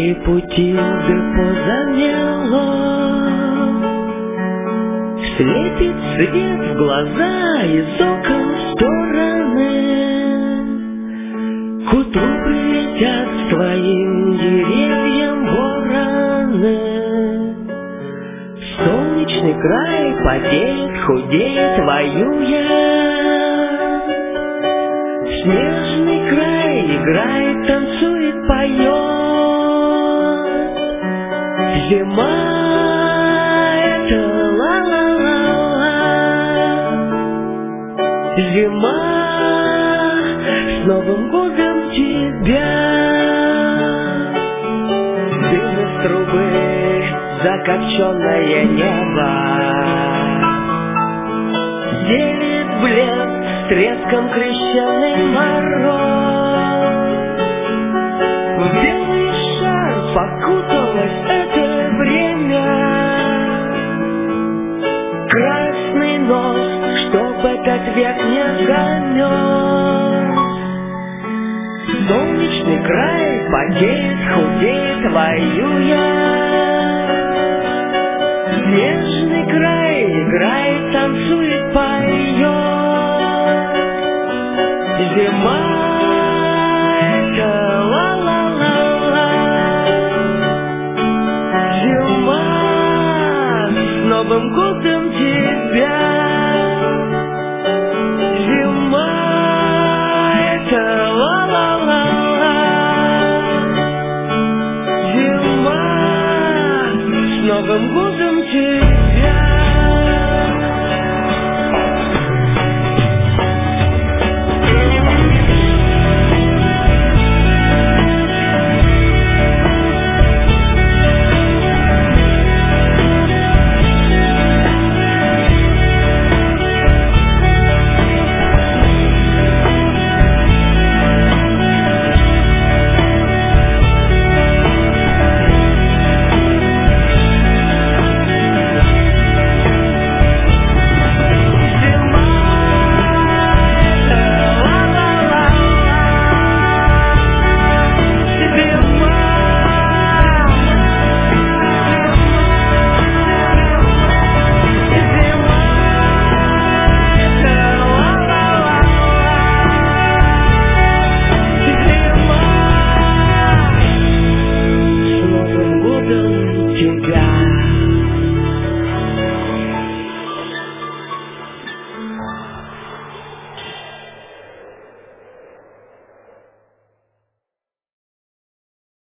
твои пути депо замело, слепит свет в глаза из окон стороны. К утру прилетят к твоим деревьям вороны. Солнечный край потеет, худеет, воюя. Снежный край играет, танцует, поет. Зима — это ла-ла-ла-ла. Зима — с Новым годом тебя. Дым из трубы, закопченное небо, делит блеск с треском крещеный мороз. В белый шар покуталось это время, красный нос, чтоб этот век не замерз. Солнечный край потеет, худеет, воюя. Снежный край играет, танцует, поет. Зима — это ла-ла-ла-ла. Зима — с Новым годом тебя. Зима — это ла-ла-ла-ла. Зима — с Новым годом тебя.